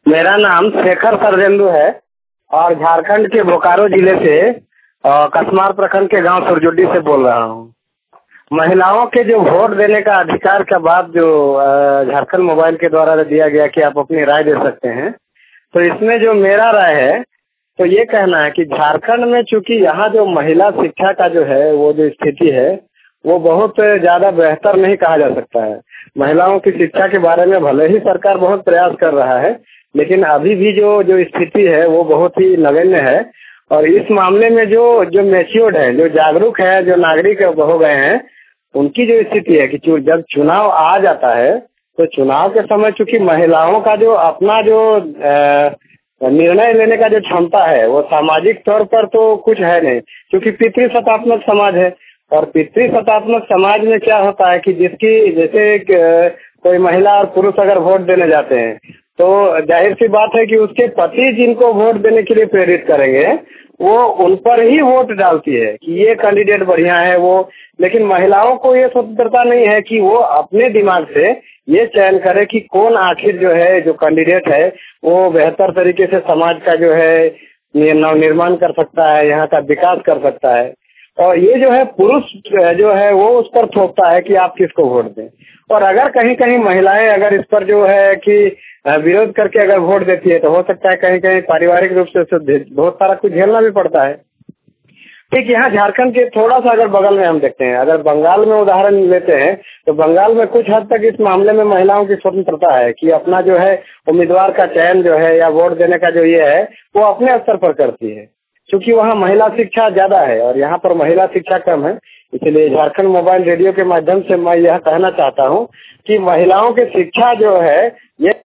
मेरा नाम शेखर सरदेंदु है और झारखंड के बोकारो जिले से कसमार प्रखंड के गांव सुरजुड्डी से बोल रहा हूं। महिलाओं के जो वोट देने का अधिकार का बात जो झारखंड मोबाइल के द्वारा दिया गया कि आप अपनी राय दे सकते हैं, तो इसमें जो मेरा राय है तो ये कहना है कि झारखंड में चूंकि यहाँ जो महिला शिक्षा का जो है वो जो स्थिति है वो बहुत ज्यादा बेहतर नहीं कहा जा सकता है। महिलाओं की शिक्षा के बारे में भले ही सरकार बहुत प्रयास कर रहा है, लेकिन अभी भी जो जो स्थिति है वो बहुत ही नगण्य है। और इस मामले में जो जो मैच्योर्ड है, जो जागरूक है, जो नागरिक हो गए हैं, उनकी जो स्थिति है कि जब चुनाव आ जाता है तो चुनाव के समय चूंकि महिलाओं का जो अपना जो निर्णय लेने का जो क्षमता है वो सामाजिक तौर पर तो कुछ है नहीं, क्योंकि पितृसत्तात्मक समाज है। और पितृसत्तात्मक समाज में क्या होता है कि जिसकी जैसे कोई महिला और पुरुष अगर वोट देने जाते हैं तो जाहिर सी बात है कि उसके पति जिनको वोट देने के लिए प्रेरित करेंगे वो उन पर ही वोट डालती है कि ये कैंडिडेट बढ़िया है वो। लेकिन महिलाओं को ये स्वतंत्रता नहीं है कि वो अपने दिमाग से ये चयन करे कि कौन आखिर जो है जो कैंडिडेट है वो बेहतर तरीके से समाज का जो है निर्माण कर सकता है, यहाँ का विकास कर सकता है। और ये जो है पुरुष जो है वो उस पर थोपता है कि आप किसको वोट दें। और अगर कहीं कहीं महिलाएं अगर इस पर जो है कि विरोध करके अगर वोट देती है तो हो सकता है कहीं कहीं पारिवारिक रूप से बहुत सारा कुछ झेलना भी पड़ता है। ठीक, यहाँ झारखंड के थोड़ा सा अगर बगल में हम देखते हैं, अगर बंगाल में उदाहरण लेते हैं तो बंगाल में कुछ हद तक इस मामले में महिलाओं की स्वतंत्रता है कि अपना जो है उम्मीदवार का चयन जो है या वोट देने का जो ये है वो अपने स्तर पर करती है, क्योंकि वहाँ महिला शिक्षा ज्यादा है और यहाँ पर महिला शिक्षा कम है। इसलिए झारखंड मोबाइल रेडियो के माध्यम से मैं यह कहना चाहता हूँ कि महिलाओं की शिक्षा जो है ये